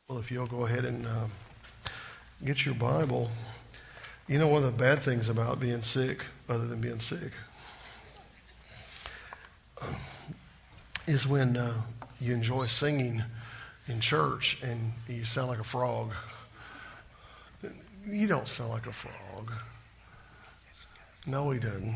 Well, if you'll go ahead and get your Bible. You know, one of the bad things about being sick, other than being sick, is when you enjoy singing in church and you sound like a frog. You don't sound like a frog. No, he doesn't.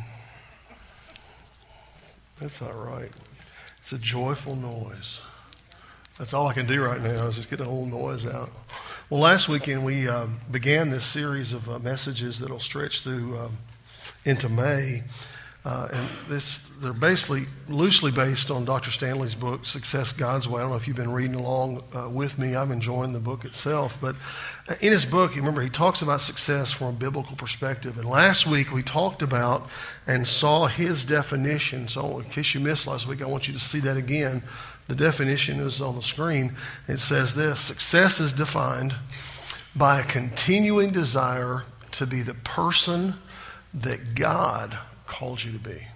That's not right. It's a joyful noise. That's all I can do right now is just get a little noise out. Well, last weekend we began this series of messages that will stretch through into May. And they're basically loosely based on Dr. Stanley's book, Success God's Way. I don't know if you've been reading along with me. I'm enjoying the book itself. But in his book, remember, he talks about success from a biblical perspective. And last week we talked about and saw his definition. So in case you missed last week, I want you to see that again. The definition is on the screen. It says this: success is defined by a continuing desire to be the person that God called you to be.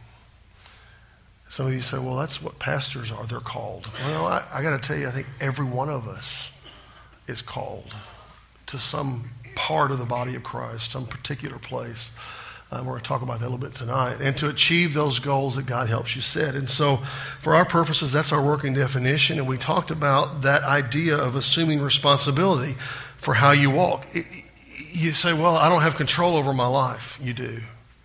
Some of you say, well, that's what pastors are. They're called. Well, I got to tell you, I think every one of us is called to some part of the body of Christ, some particular place. We're going to talk about that a little bit tonight. And to achieve those goals that God helps you set. And so for our purposes, that's our working definition. And we talked about that idea of assuming responsibility for how you walk. You say, well, I don't have control over my life. You do.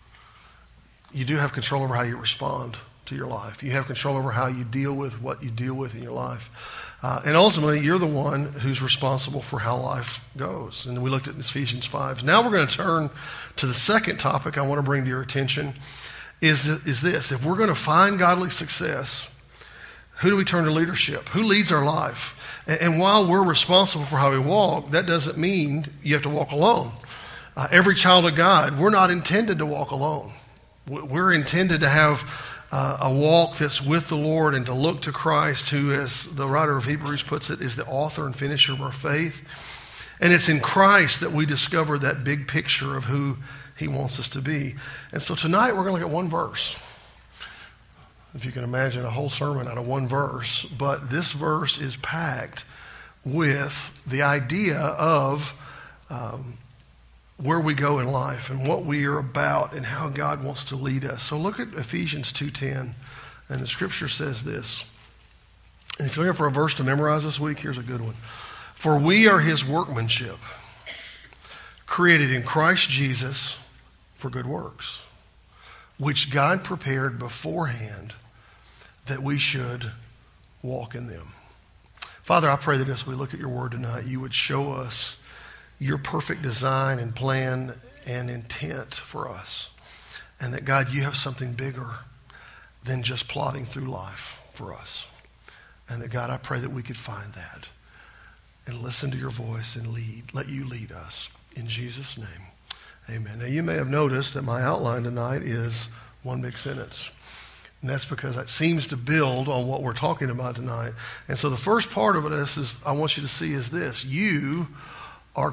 You do have control over how you respond to your life. You have control over how you deal with what you deal with in your life. And ultimately, you're the one who's responsible for how life goes. And we looked at Ephesians 5. Now we're going to turn to the second topic I want to bring to your attention is this. If we're going to find godly success, who do we turn to leadership? Who leads our life? And while we're responsible for how we walk, that doesn't mean you have to walk alone. Every child of God, we're not intended to walk alone. We're intended to have a walk that's with the Lord and to look to Christ, who, as the writer of Hebrews puts it, is the author and finisher of our faith. And it's in Christ that we discover that big picture of who he wants us to be. And so tonight we're going to look at one verse. If you can imagine a whole sermon out of one verse. But this verse is packed with the idea of where we go in life and what we are about and how God wants to lead us. So look at Ephesians 2:10, and the scripture says this. And if you're looking for a verse to memorize this week, here's a good one. For we are his workmanship, created in Christ Jesus for good works, which God prepared beforehand that we should walk in them. Father, I pray that as we look at your word tonight, you would show us your perfect design and plan and intent for us. And that, God, you have something bigger than just plodding through life for us. And that, God, I pray that we could find that and listen to your voice and let you lead us. In Jesus' name, amen. Now, you may have noticed that my outline tonight is one big sentence. And that's because it seems to build on what we're talking about tonight. And so the first part of it is I want you to see is this. You are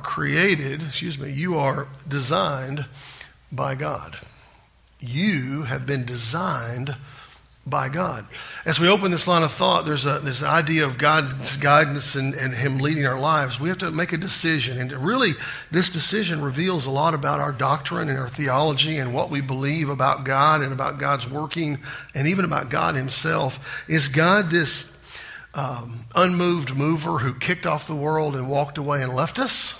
you are designed by God. You have been designed by God. As we open this line of thought, there's an idea of God's guidance and him leading our lives. We have to make a decision. And really, this decision reveals a lot about our doctrine and our theology and what we believe about God and about God's working and even about God himself. Is God this unmoved mover who kicked off the world and walked away and left us?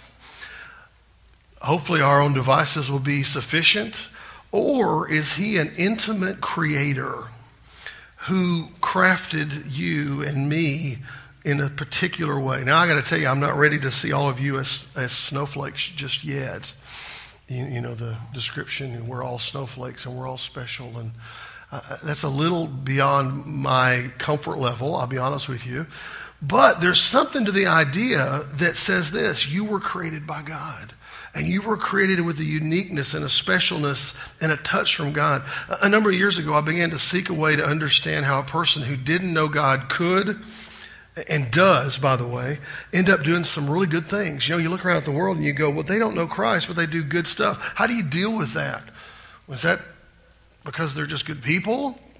Hopefully our own devices will be sufficient. Or is he an intimate creator who crafted you and me in a particular way? Now, I got to tell you, I'm not ready to see all of you as snowflakes just yet. You know the description, we're all snowflakes and we're all special. And that's a little beyond my comfort level, I'll be honest with you. But there's something to the idea that says this: you were created by God. And you were created with a uniqueness and a specialness and a touch from God. A number of years ago, I began to seek a way to understand how a person who didn't know God could, and does, by the way, end up doing some really good things. You know, you look around at the world and you go, well, they don't know Christ, but they do good stuff. How do you deal with that? Was that because they're just good people?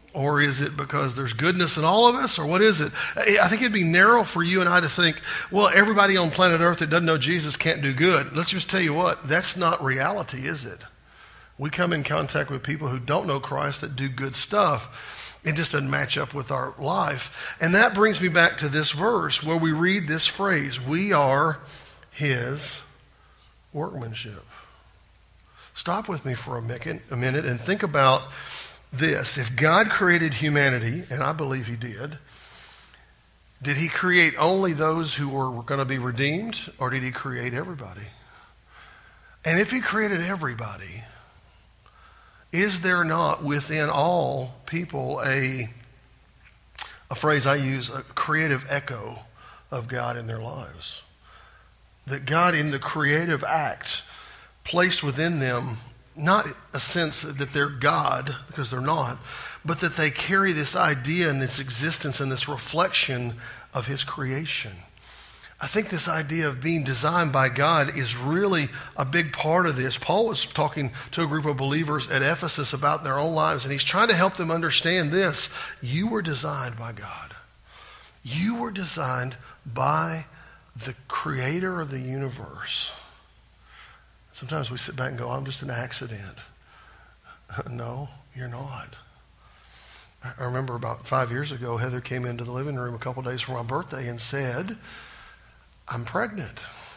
Or is it because there's goodness in all of us? Or what is it? I think it'd be narrow for you and I to think, well, everybody on planet Earth that doesn't know Jesus can't do good. Let's just tell you what, that's not reality, is it? We come in contact with people who don't know Christ that do good stuff. It just doesn't match up with our life. And that brings me back to this verse where we read this phrase, we are his workmanship. Stop with me for a minute and think about this. If God created humanity, and I believe he did he create only those who were going to be redeemed, or did he create everybody? And if he created everybody, is there not within all people a phrase I use, a creative echo of God in their lives? That God in the creative act placed within them not a sense that they're God, because they're not, but that they carry this idea and this existence and this reflection of his creation. I think this idea of being designed by God is really a big part of this. Paul was talking to a group of believers at Ephesus about their own lives, and he's trying to help them understand this. You were designed by God. You were designed by the creator of the universe. Sometimes we sit back and go, I'm just an accident. No, you're not. I remember about 5 years ago, Heather came into the living room a couple days for my birthday and said, I'm pregnant.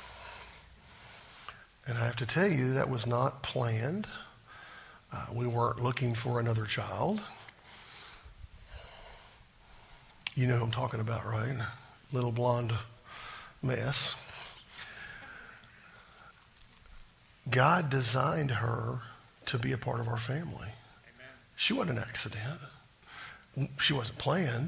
And I have to tell you, that was not planned. We weren't looking for another child. You know who I'm talking about, right? Little blonde mess. God designed her to be a part of our family. Amen. She wasn't an accident. She wasn't planned.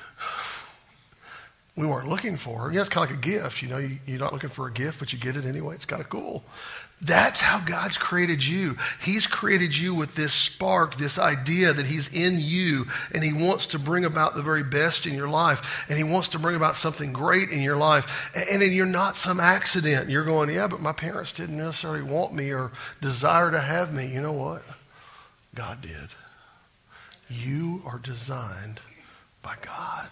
We weren't looking for her. Yeah, it's kind of like a gift. You know, you're not looking for a gift, but you get it anyway. It's kind of cool. That's how God's created you. He's created you with this spark, this idea that he's in you, and he wants to bring about the very best in your life, and he wants to bring about something great in your life. And then you're not some accident. You're going, yeah, but my parents didn't necessarily want me or desire to have me. You know what? God did. You are designed by God.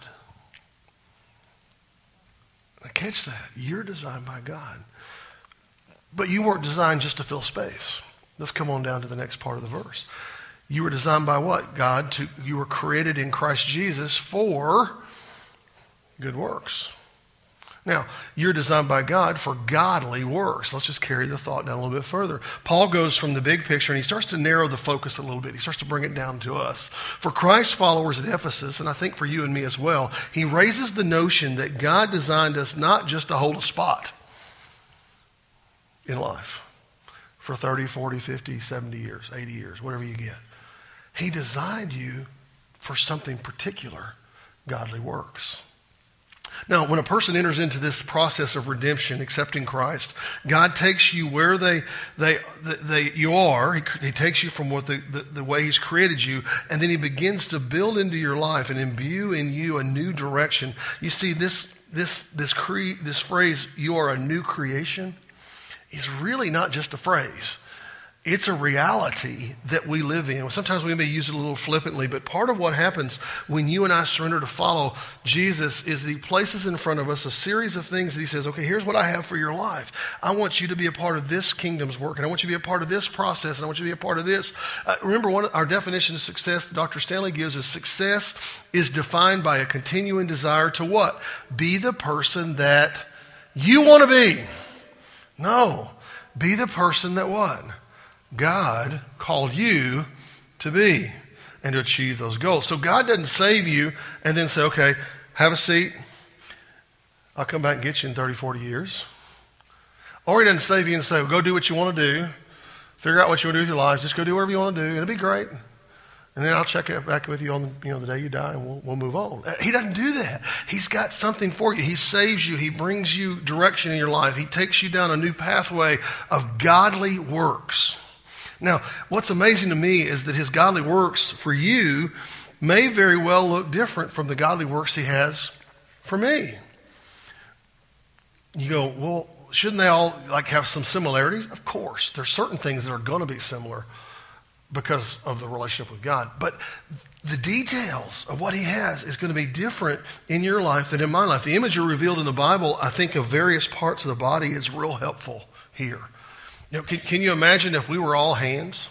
Now catch that. You're designed by God. But you weren't designed just to fill space. Let's come on down to the next part of the verse. You were designed by what? God. You were created in Christ Jesus for good works. Now, you're designed by God for godly works. Let's just carry the thought down a little bit further. Paul goes from the big picture and he starts to narrow the focus a little bit. He starts to bring it down to us. For Christ followers at Ephesus, and I think for you and me as well, he raises the notion that God designed us not just to hold a spot in life for 30, 40, 50, 70 years, 80 years, whatever you get. He designed you for something particular, godly works. Now, when a person enters into this process of redemption, accepting Christ, God takes you where you are. He takes you from what the way he's created you, and then he begins to build into your life and imbue in you a new direction. You see, this phrase, you are a new creation, is really not just a phrase. It's a reality that we live in. Sometimes we may use it a little flippantly, but part of what happens when you and I surrender to follow Jesus is that he places in front of us a series of things that he says, okay, here's what I have for your life. I want you to be a part of this kingdom's work, and I want you to be a part of this process, and I want you to be a part of this. Remember, our definition of success that Dr. Stanley gives is success is defined by a continuing desire to what? Be the person that you want to be. No, be the person that what? God called you to be and to achieve those goals. So God doesn't save you and then say, okay, have a seat. I'll come back and get you in 30, 40 years. Or he doesn't save you and say, well, go do what you want to do. Figure out what you want to do with your life. Just go do whatever you want to do. It'll be great. And then I'll check back with you on the day you die, and we'll move on. He doesn't do that. He's got something for you. He saves you. He brings you direction in your life. He takes you down a new pathway of godly works. Now, what's amazing to me is that his godly works for you may very well look different from the godly works he has for me. You go, well, shouldn't they all have some similarities? Of course. There's certain things that are going to be similar. because of the relationship with God. But the details of what he has is going to be different in your life than in my life. The imagery revealed in the Bible, I think, of various parts of the body is real helpful here. Can you imagine if we were all hands?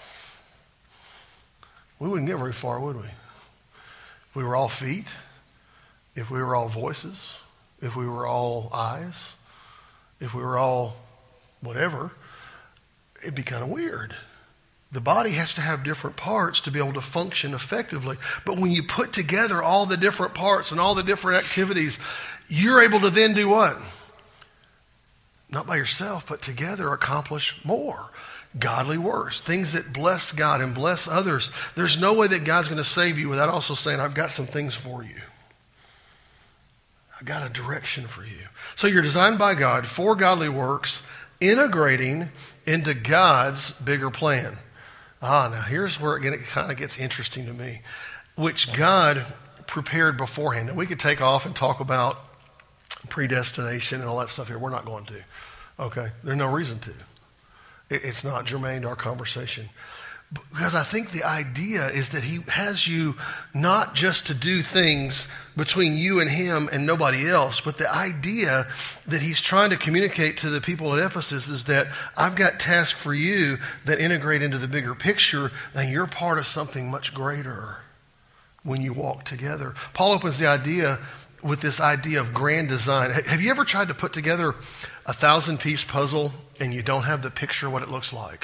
We wouldn't get very far, would we? If we were all feet, if we were all voices, if we were all eyes, if we were all whatever, it'd be kind of weird. The body has to have different parts to be able to function effectively. But when you put together all the different parts and all the different activities, you're able to then do what? Not by yourself, but together accomplish more godly works, things that bless God and bless others. There's no way that God's going to save you without also saying, I've got some things for you. I've got a direction for you. So you're designed by God for godly works, integrating into God's bigger plan. Now here's where it kind of gets interesting to me, which God prepared beforehand. Now we could take off and talk about predestination and all that stuff here. We're not going to. Okay? There's no reason to. It's not germane to our conversation. Because I think the idea is that he has you not just to do things between you and him and nobody else, but the idea that he's trying to communicate to the people at Ephesus is that I've got tasks for you that integrate into the bigger picture, and you're part of something much greater when you walk together. Paul opens the idea with this idea of grand design. Have you ever tried to put together a 1,000-piece puzzle and you don't have the picture of what it looks like?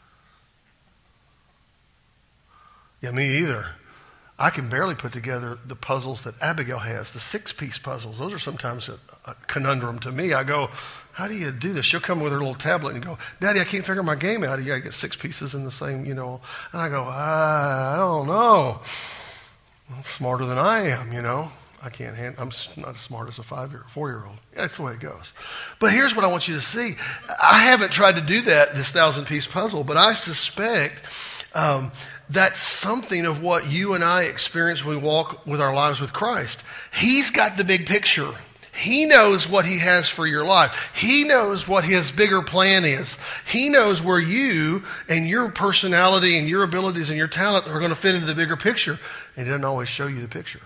Yeah, me either. I can barely put together the puzzles that Abigail has, the 6-piece puzzles. Those are sometimes a conundrum to me. I go, how do you do this? She'll come with her little tablet and go, Daddy, I can't figure my game out. You got to get 6 pieces in the same, And I go, I don't know. I'm smarter than I am, I can't handle. I'm not as smart as a 4-year-old. That's the way it goes. But here's what I want you to see. I haven't tried to do this 1,000-piece puzzle, but I suspect that's something of what you and I experience when we walk with our lives with Christ. He's got the big picture. He knows what he has for your life. He knows what his bigger plan is. He knows where you and your personality and your abilities and your talent are going to fit into the bigger picture. And he doesn't always show you the picture.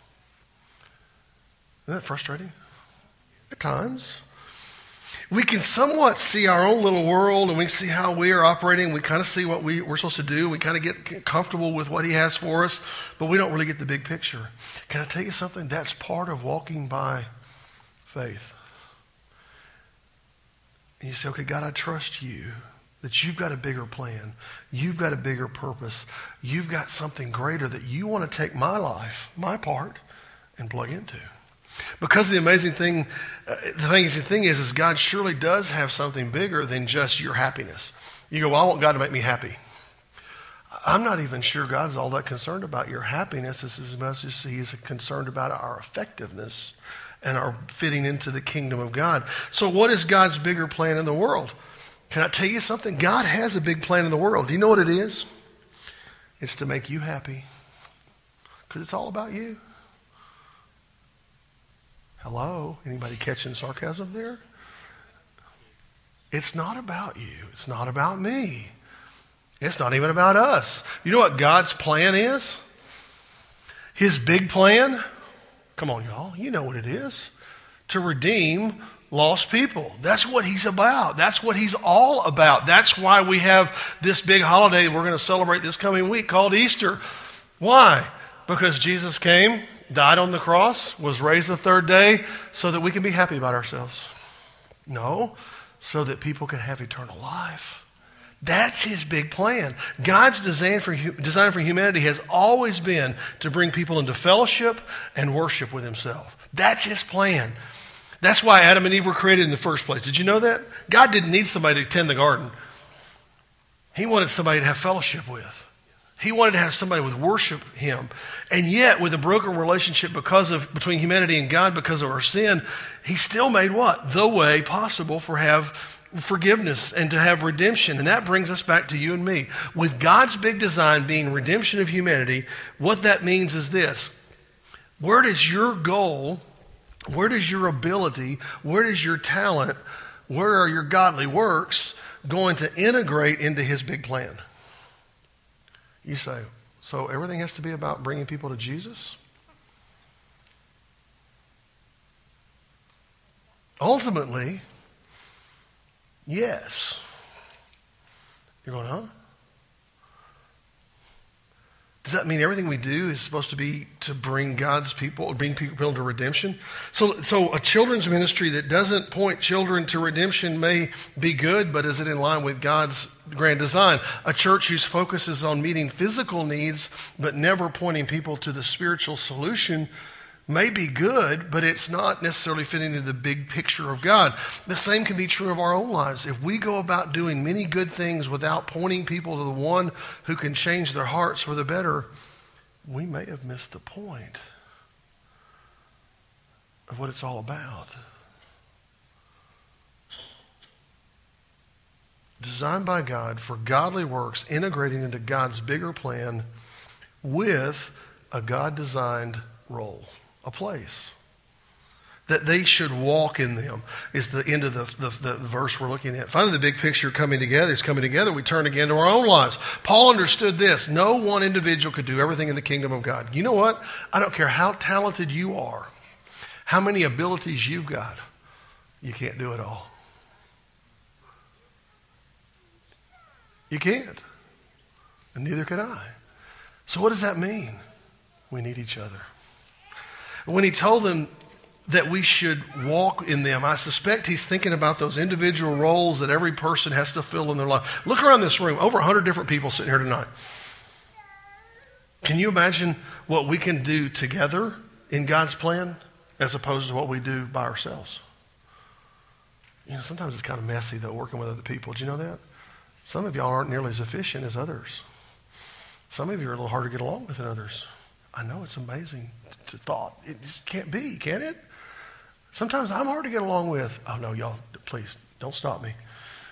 Isn't that frustrating? At times. We can somewhat see our own little world, and we see how we are operating. We kind of see what we're supposed to do. We kind of get comfortable with what he has for us, but we don't really get the big picture. Can I tell you something? That's part of walking by faith. And you say, okay, God, I trust you that you've got a bigger plan. You've got a bigger purpose. You've got something greater that you want to take my life, my part, and plug into. Because the amazing thing is God surely does have something bigger than just your happiness. You go, well, I want God to make me happy. I'm not even sure God's all that concerned about your happiness as much as he is concerned about our effectiveness and our fitting into the kingdom of God. So what is God's bigger plan in the world? Can I tell you something? God has a big plan in the world. Do you know what it is? It's to make you happy. Because it's all about you. Hello? Anybody catching sarcasm there? It's not about you. It's not about me. It's not even about us. You know what God's plan is? His big plan? Come on, y'all. You know what it is. To redeem lost people. That's what he's about. That's what he's all about. That's why we have this big holiday we're going to celebrate this coming week called Easter. Why? Because Jesus came, died on the cross, was raised the third day so that we can be happy about ourselves. No, so that people can have eternal life. That's his big plan. God's design for humanity has always been to bring people into fellowship and worship with himself. That's his plan. That's why Adam and Eve were created in the first place. Did you know that? God didn't need somebody to tend the garden. He wanted somebody to have fellowship with. He wanted to have somebody with worship him. And yet, with a broken relationship between humanity and God because of our sin, he still made what? The way possible for have forgiveness and to have redemption. And that brings us back to you and me. With God's big design being redemption of humanity, what that means is this. Where does your goal, where does your ability, where does your talent, where are your godly works going to integrate into his big plan? You say, so everything has to be about bringing people to Jesus? Ultimately, yes. You're going, huh? Does that mean everything we do is supposed to be to bring God's people, bring people to redemption? So a children's ministry that doesn't point children to redemption may be good, but is it in line with God's grand design? A church whose focus is on meeting physical needs, but never pointing people to the spiritual solution may be good, but it's not necessarily fitting into the big picture of God. The same can be true of our own lives. If we go about doing many good things without pointing people to the one who can change their hearts for the better, we may have missed the point of what it's all about. Designed by God for godly works, integrating into God's bigger plan with a God-designed role. A place that they should walk in them is the end of the verse we're looking at. Finally, the big picture coming together. We turn again to our own lives. Paul understood this. No one individual could do everything in the kingdom of God. You know what? I don't care how talented you are, how many abilities you've got, you can't do it all. You can't. And neither can I. So what does that mean? We need each other. When he told them that we should walk in them, I suspect he's thinking about those individual roles that every person has to fill in their life. Look around this room, over 100 different people sitting here tonight. Can you imagine what we can do together in God's plan as opposed to what we do by ourselves? You know, sometimes it's kind of messy, though, working with other people. Do you know that? Some of y'all aren't nearly as efficient as others. Some of you are a little harder to get along with than others. I know, it's amazing to thought. It just can't be, can it? Sometimes I'm hard to get along with. Oh, no, y'all, please, don't stop me.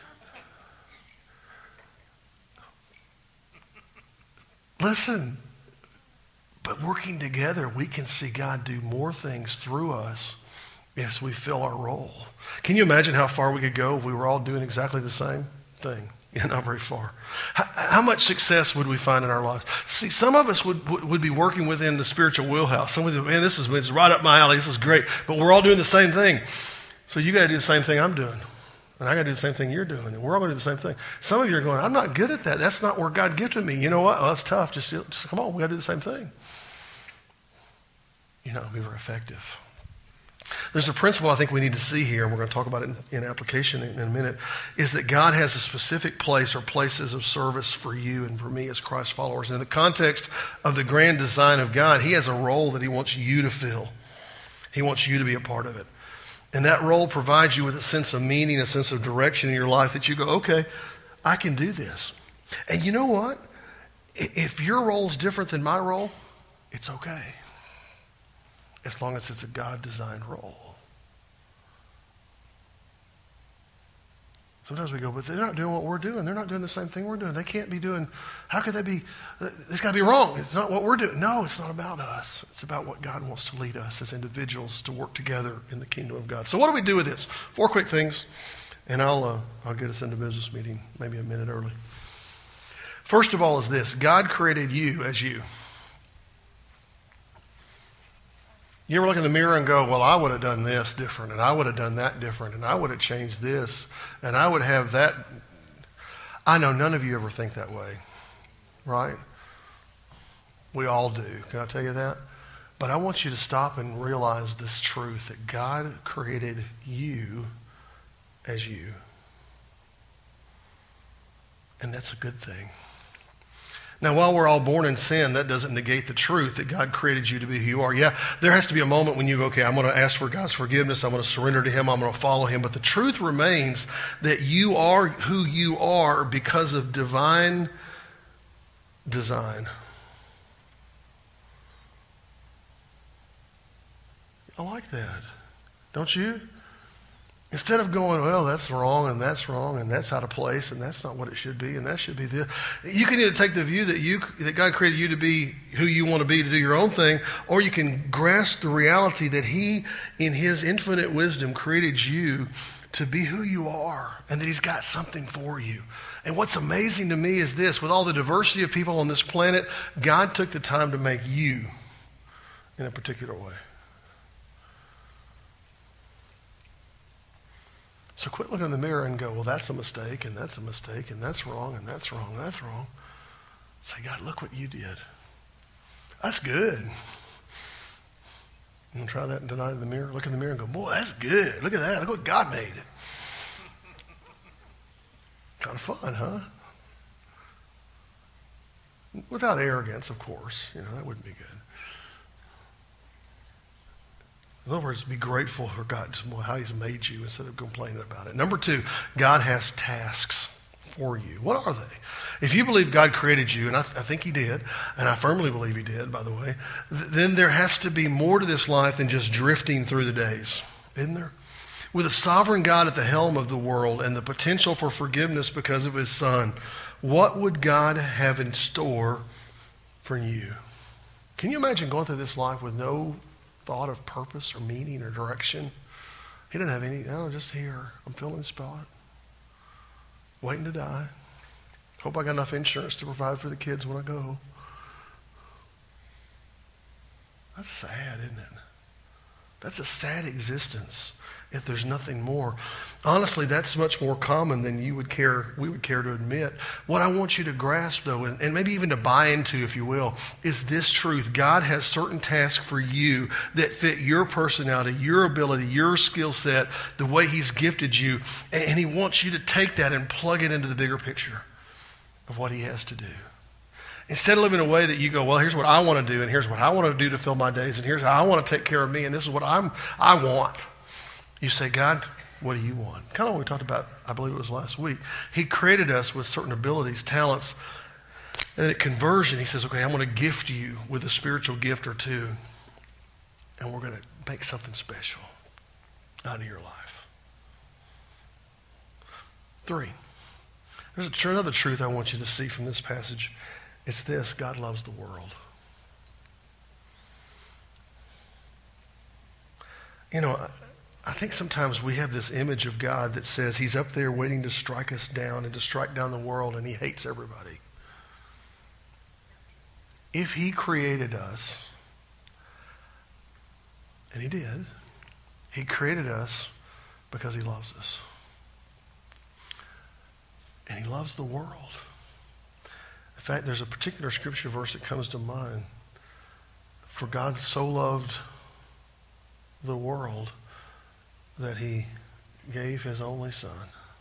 Listen, but working together, we can see God do more things through us as we fill our role. Can you imagine how far we could go if we were all doing exactly the same thing? Yeah, not very far. How much success would we find in our lives? See, some of us would be working within the spiritual wheelhouse. Some would say, man, this is right up my alley. This is great. But we're all doing the same thing. So you got to do the same thing I'm doing. And I got to do the same thing you're doing. And we're all going to do the same thing. Some of you are going, I'm not good at that. That's not where God gifted me. You know what? Well, that's tough. Just come on. We got to do the same thing. You're not going to be very effective. There's a principle I think we need to see here, and we're going to talk about it in application in a minute, is that God has a specific place or places of service for you and for me as Christ followers. And in the context of the grand design of God, he has a role that he wants you to fill. He wants you to be a part of it. And that role provides you with a sense of meaning, a sense of direction in your life that you go, okay, I can do this. And you know what? If your role's different than my role, it's okay. As long as it's a God-designed role. Sometimes we go, but they're not doing what we're doing. They're not doing the same thing we're doing. They can't be doing, how could they be, it's got to be wrong. It's not what we're doing. No, it's not about us. It's about what God wants to lead us as individuals to work together in the kingdom of God. So what do we do with this? 4 quick things, and I'll get us into business meeting maybe a minute early. First of all is this: God created you as you. You ever look in the mirror and go, well, I would have done this different, and I would have done that different, and I would have changed this, and I would have that. I know none of you ever think that way, right? We all do. Can I tell you that? But I want you to stop and realize this truth, that God created you as you. And that's a good thing. Now, while we're all born in sin, that doesn't negate the truth that God created you to be who you are. Yeah, there has to be a moment when you go, okay, I'm going to ask for God's forgiveness. I'm going to surrender to him. I'm going to follow him. But the truth remains that you are who you are because of divine design. I like that. Don't you? Instead of going, well, that's wrong and that's out of place and that's not what it should be and that should be this. You can either take the view that God created you to be who you want to be, to do your own thing, or you can grasp the reality that he, in his infinite wisdom, created you to be who you are and that he's got something for you. And what's amazing to me is this: with all the diversity of people on this planet, God took the time to make you in a particular way. So quit looking in the mirror and go, well, that's a mistake, and that's a mistake, and that's wrong, and that's wrong, and that's wrong. Say, God, look what you did. That's good. You want to try that tonight in the mirror? Look in the mirror and go, boy, that's good. Look at that. Look what God made. Kind of fun, huh? Without arrogance, of course. You know, that wouldn't be good. In other words, be grateful for God, how he's made you instead of complaining about it. Number 2, God has tasks for you. What are they? If you believe God created you, and I think he did, and I firmly believe he did, by the way, then there has to be more to this life than just drifting through the days, isn't there? With a sovereign God at the helm of the world and the potential for forgiveness because of his Son, what would God have in store for you? Can you imagine going through this life with no thought of purpose or meaning or direction? He didn't have any. Just here. I'm filling the spot. Waiting to die. Hope I got enough insurance to provide for the kids when I go. That's sad, isn't it? That's a sad existence if there's nothing more. Honestly, that's much more common than we would care to admit. What I want you to grasp, though, and maybe even to buy into, if you will, is this truth. God has certain tasks for you that fit your personality, your ability, your skill set, the way he's gifted you, and he wants you to take that and plug it into the bigger picture of what he has to do. Instead of living in a way that you go, well, here's what I want to do, and here's what I want to do to fill my days, and here's how I want to take care of me, and this is what I want. You say, God, what do you want? Kind of what we talked about, I believe it was last week. He created us with certain abilities, talents, and at conversion, he says, okay, I'm going to gift you with a spiritual gift or two, and we're going to make something special out of your life. 3, there's another truth I want you to see from this passage. It's this: God loves the world. You know, I think sometimes we have this image of God that says he's up there waiting to strike us down and to strike down the world, and he hates everybody. If he created us, and he did, he created us because he loves us. And he loves the world. In fact, there's a particular scripture verse that comes to mind. For God so loved the world that he gave his only Son.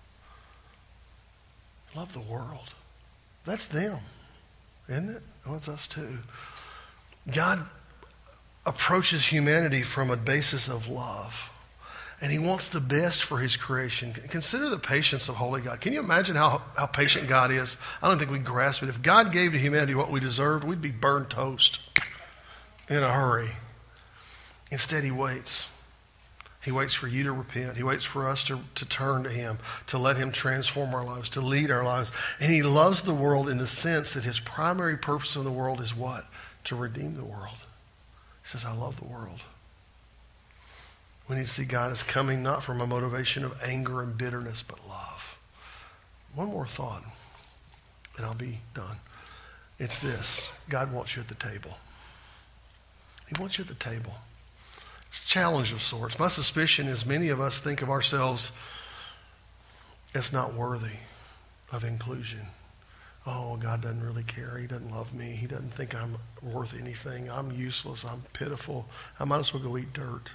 Love the world. That's them, isn't it? Well, it's us too. God approaches humanity from a basis of love. And he wants the best for his creation. Consider the patience of holy God. Can you imagine how patient God is? I don't think we can grasp it. If God gave to humanity what we deserved, we'd be burned toast in a hurry. Instead, he waits. He waits for you to repent. He waits for us to turn to him, to let him transform our lives, to lead our lives. And he loves the world in the sense that his primary purpose in the world is what? To redeem the world. He says, I love the world. We need to see God as coming not from a motivation of anger and bitterness, but love. One more thought, and I'll be done. It's this: God wants you at the table. He wants you at the table. It's a challenge of sorts. My suspicion is many of us think of ourselves as not worthy of inclusion. Oh, God doesn't really care. He doesn't love me. He doesn't think I'm worth anything. I'm useless. I'm pitiful. I might as well go eat dirt.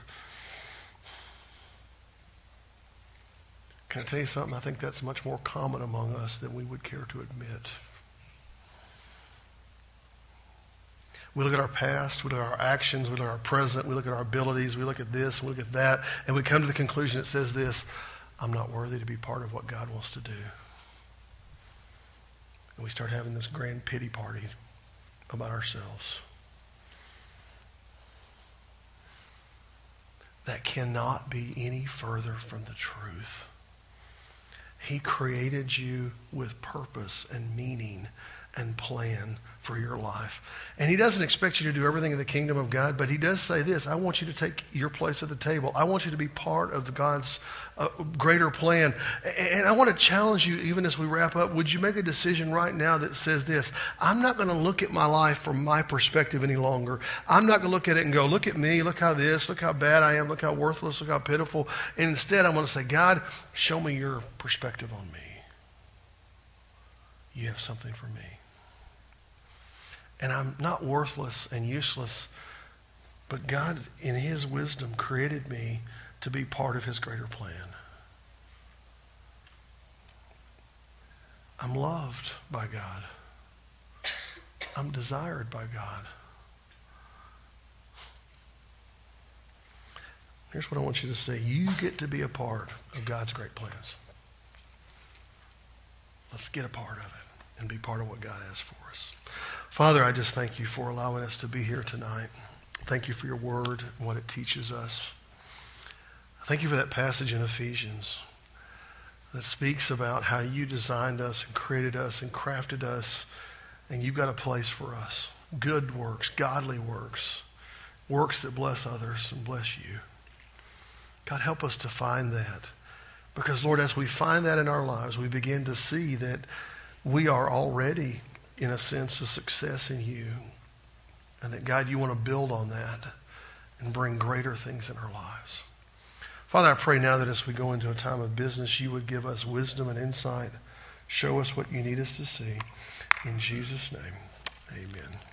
Can I tell you something? I think that's much more common among us than we would care to admit. We look at our past, we look at our actions, we look at our present, we look at our abilities, we look at this, we look at that, and we come to the conclusion that says this: I'm not worthy to be part of what God wants to do. And we start having this grand pity party about ourselves. That cannot be any further from the truth. He created you with purpose and meaning and plan for your life. And he doesn't expect you to do everything in the kingdom of God, but he does say this: I want you to take your place at the table. I want you to be part of God's greater plan. And I want to challenge you, even as we wrap up, would you make a decision right now that says this: I'm not going to look at my life from my perspective any longer. I'm not going to look at it and go, look at me, look how bad I am, look how worthless, look how pitiful. And instead, I'm going to say, God, show me your perspective on me. You have something for me. And I'm not worthless and useless, but God, in his wisdom, created me to be part of his greater plan. I'm loved by God. I'm desired by God. Here's what I want you to say. You get to be a part of God's great plans. Let's get a part of it and be part of what God has for us. Father, I just thank you for allowing us to be here tonight. Thank you for your word and what it teaches us. Thank you for that passage in Ephesians that speaks about how you designed us and created us and crafted us, and you've got a place for us. Good works, godly works, works that bless others and bless you. God, help us to find that. Because, Lord, as we find that in our lives, we begin to see that we are already, in a sense, a success in you. And that, God, you want to build on that and bring greater things in our lives. Father, I pray now that as we go into a time of business, you would give us wisdom and insight. Show us what you need us to see. In Jesus' name, amen.